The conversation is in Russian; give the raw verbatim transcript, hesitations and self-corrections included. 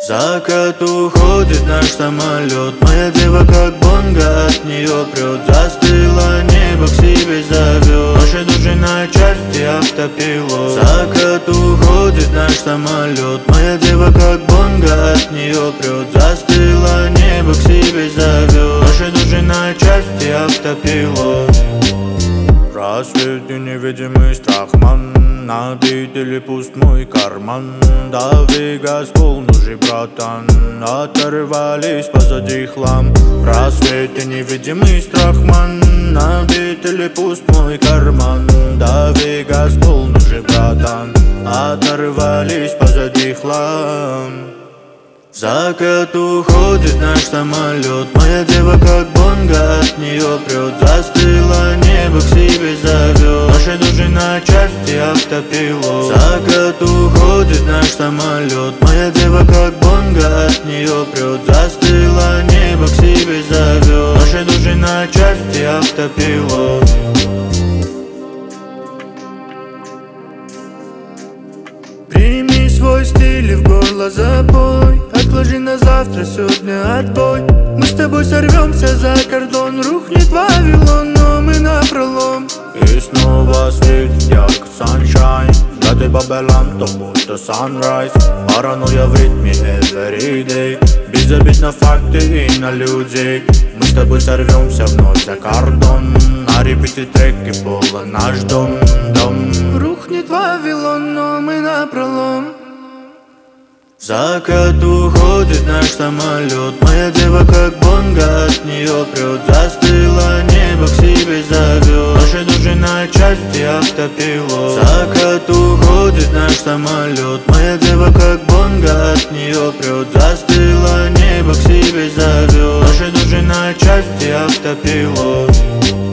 Закат уходит наш самолет. Моя дева как бонга, от нее прет. Застыло небо, к себе зовет. Наши души на части автопилот. Закат уходит наш самолет. Моя дева как бонга, от нее прет. Застыло небо, к себе зовет. Наши души на части автопилот. Рассвет и невидимый страхман. Набит или пуст мой карман. Дави газ полнужи, братан. Оторвались позади хлам. Рассвет и невидимый страхман. Набит или пуст мой карман. Дави газ полнужи, братан. Оторвались позади хлам. Закат уходит наш самолет. Моя дева как бонга, от нее прет. Застыло небо, к себе зовет. Наши души на части автопилот. Закат уходит наш самолет. Моя дева как бонга, от нее прет. Застыло небо, к себе зовет. Наши души на части автопилот. Прими свой стиль и в горло запой. Отложи на завтра, сегодня отбой. Мы с тобой сорвемся за кордон. Рухнет Вавилон, но мы напролом. И снова светит ярко sunshine. Да ты Бабелан, то будто sunrise. Паранойя в ритме every day. Без обид на факты и на людей. Мы с тобой сорвемся вновь за кордон. На репите треки пола наш дом, дом. Рухнет Вавилон, но мы напролом. Закат уходит наш самолет. Моя дева как бонга, от нее прет. Застыло небо, к себе зовет. Наши души на части автопилот. Закат уходит наш самолет. Моя дева как бонга, от нее прет. Застыло небо, к себе зовет. Наши души на части автопилот.